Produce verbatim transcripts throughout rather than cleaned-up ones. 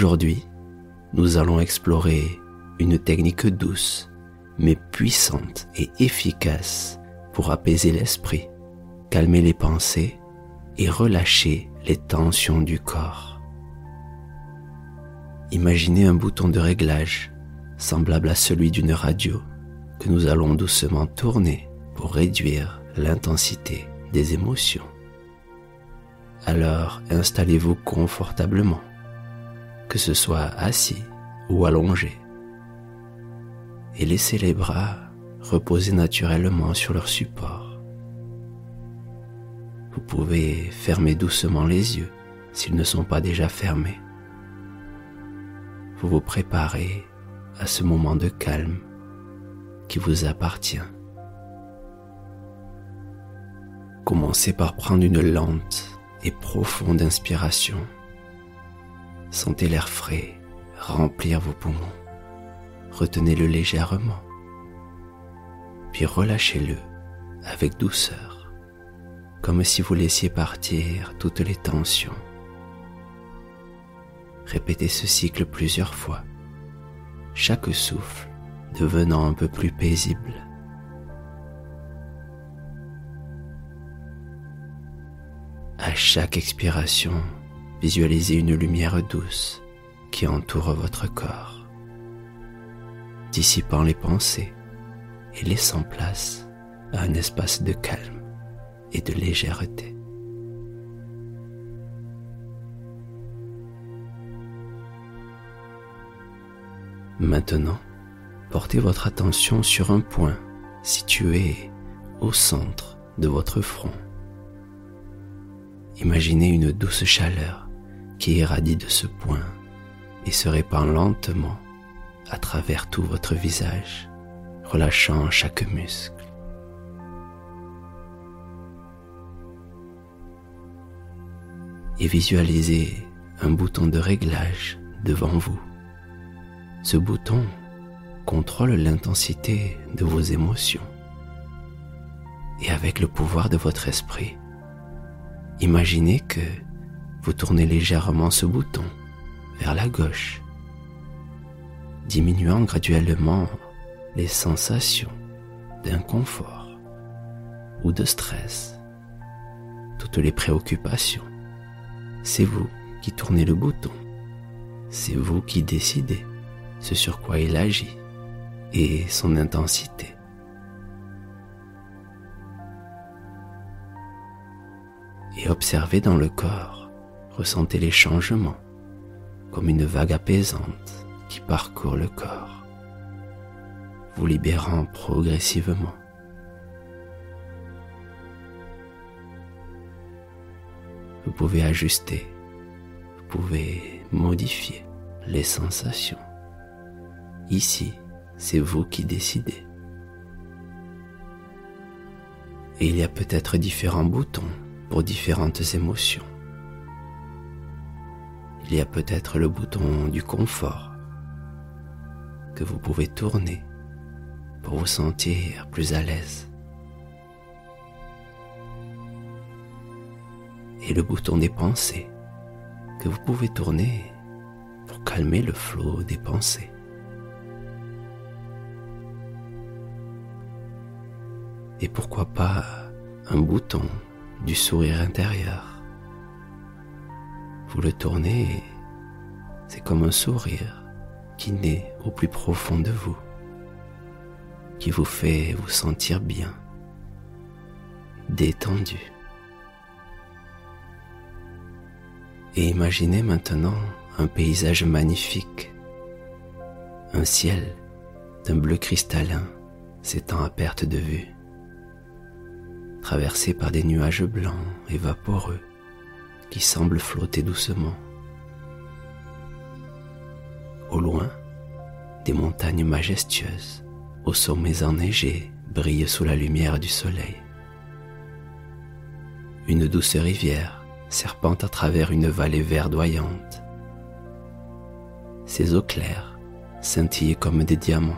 Aujourd'hui, nous allons explorer une technique douce, mais puissante et efficace pour apaiser l'esprit, calmer les pensées et relâcher les tensions du corps. Imaginez un bouton de réglage semblable à celui d'une radio que nous allons doucement tourner pour réduire l'intensité des émotions. Alors installez-vous confortablement, que ce soit assis ou allongé, et laissez les bras reposer naturellement sur leur support. Vous pouvez fermer doucement les yeux s'ils ne sont pas déjà fermés. Vous vous préparez à ce moment de calme qui vous appartient. Commencez par prendre une lente et profonde inspiration. Sentez l'air frais remplir vos poumons. Retenez-le légèrement, puis relâchez-le avec douceur, comme si vous laissiez partir toutes les tensions. Répétez ce cycle plusieurs fois, chaque souffle devenant un peu plus paisible. À chaque expiration, visualisez une lumière douce qui entoure votre corps, dissipant les pensées et laissant place à un espace de calme et de légèreté. Maintenant, portez votre attention sur un point situé au centre de votre front. Imaginez une douce chaleur qui irradie de ce point et se répand lentement à travers tout votre visage, relâchant chaque muscle. Et visualisez un bouton de réglage devant vous. Ce bouton contrôle l'intensité de vos émotions. Et avec le pouvoir de votre esprit, imaginez que vous tournez légèrement ce bouton vers la gauche, diminuant graduellement les sensations d'inconfort ou de stress, toutes les préoccupations. C'est vous qui tournez le bouton, c'est vous qui décidez ce sur quoi il agit et son intensité. Et observez dans le corps, ressentez les changements comme une vague apaisante qui parcourt le corps, vous libérant progressivement. Vous pouvez ajuster, vous pouvez modifier les sensations. Ici, c'est vous qui décidez. Et il y a peut-être différents boutons pour différentes émotions. Il y a peut-être le bouton du confort que vous pouvez tourner pour vous sentir plus à l'aise. Et le bouton des pensées que vous pouvez tourner pour calmer le flot des pensées. Et pourquoi pas un bouton du sourire intérieur. Vous le tournez et c'est comme un sourire qui naît au plus profond de vous, qui vous fait vous sentir bien, détendu. Et imaginez maintenant un paysage magnifique, un ciel d'un bleu cristallin s'étend à perte de vue, traversé par des nuages blancs et vaporeux qui semblent flotter doucement. Au loin, des montagnes majestueuses, aux sommets enneigés, brillent sous la lumière du soleil. Une douce rivière serpente à travers une vallée verdoyante. Ses eaux claires scintillent comme des diamants.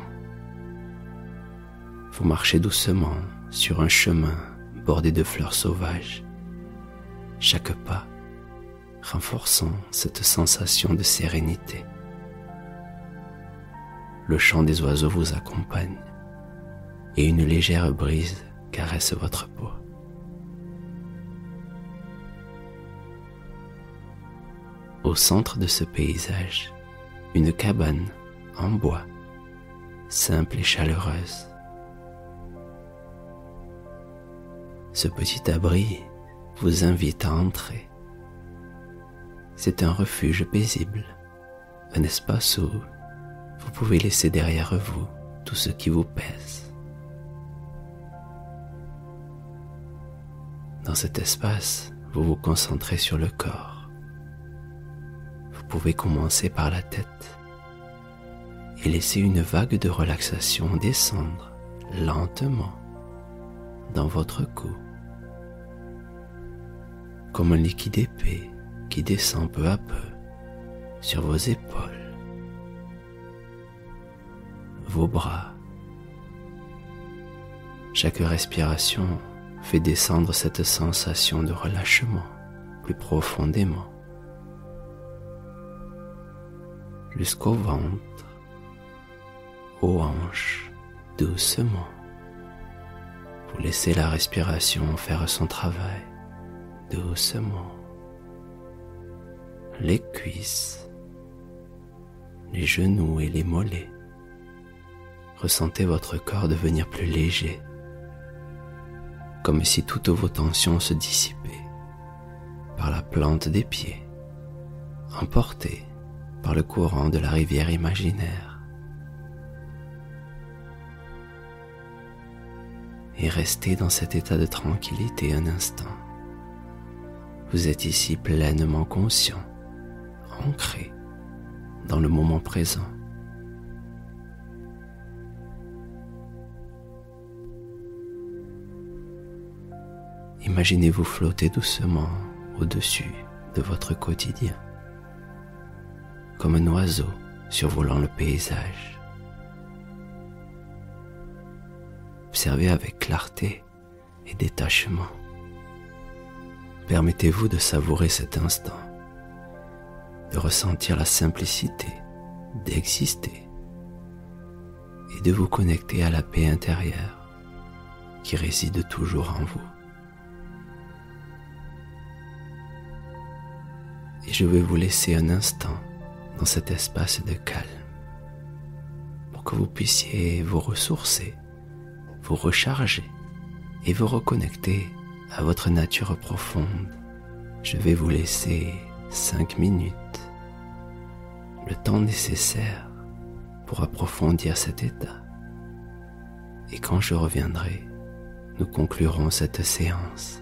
Vous marchez doucement sur un chemin bordé de fleurs sauvages. Chaque pas renforçant cette sensation de sérénité. Le chant des oiseaux vous accompagne et une légère brise caresse votre peau. Au centre de ce paysage, une cabane en bois, simple et chaleureuse. Ce petit abri vous invite à entrer. C'est un refuge paisible, un espace où vous pouvez laisser derrière vous tout ce qui vous pèse. Dans cet espace, vous vous concentrez sur le corps. Vous pouvez commencer par la tête et laisser une vague de relaxation descendre lentement dans votre cou, comme un liquide épais qui descend peu à peu sur vos épaules, vos bras. Chaque respiration fait descendre cette sensation de relâchement plus profondément jusqu'au ventre, aux hanches, doucement. Vous laissez la respiration faire son travail doucement. Les cuisses, les genoux et les mollets. Ressentez votre corps devenir plus léger, comme si toutes vos tensions se dissipaient par la plante des pieds, emportées par le courant de la rivière imaginaire. Et restez dans cet état de tranquillité un instant. Vous êtes ici pleinement conscient, ancré dans le moment présent. Imaginez-vous flotter doucement au-dessus de votre quotidien, comme un oiseau survolant le paysage. Observez avec clarté et détachement. Permettez-vous de savourer cet instant, de ressentir la simplicité d'exister et de vous connecter à la paix intérieure qui réside toujours en vous. Et je vais vous laisser un instant dans cet espace de calme pour que vous puissiez vous ressourcer, vous recharger et vous reconnecter à votre nature profonde. Je vais vous laisser cinq minutes, le temps nécessaire pour approfondir cet état. Et quand je reviendrai, nous conclurons cette séance.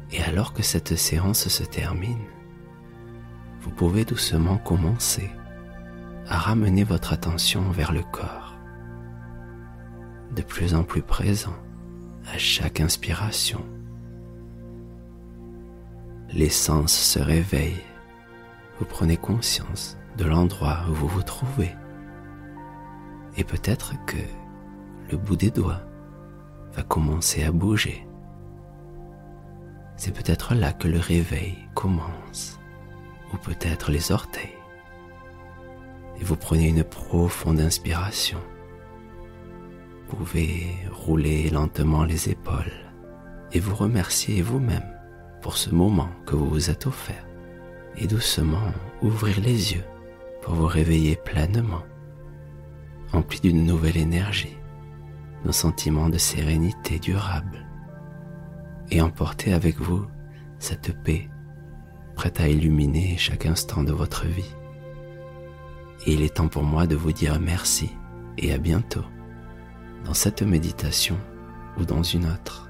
Et alors que cette séance se termine, vous pouvez doucement commencer à ramener votre attention vers le corps, de plus en plus présent à chaque inspiration. Les sens se réveillent, vous prenez conscience de l'endroit où vous vous trouvez, et peut-être que le bout des doigts va commencer à bouger. C'est peut-être là que le réveil commence, ou peut-être les orteils. Et vous prenez une profonde inspiration. Vous pouvez rouler lentement les épaules et vous remercier vous-même pour ce moment que vous vous êtes offert. Et doucement ouvrir les yeux pour vous réveiller pleinement, empli d'une nouvelle énergie, d'un sentiment de sérénité durable, et emporter avec vous cette paix prête à illuminer chaque instant de votre vie. Et il est temps pour moi de vous dire merci et à bientôt dans cette méditation ou dans une autre.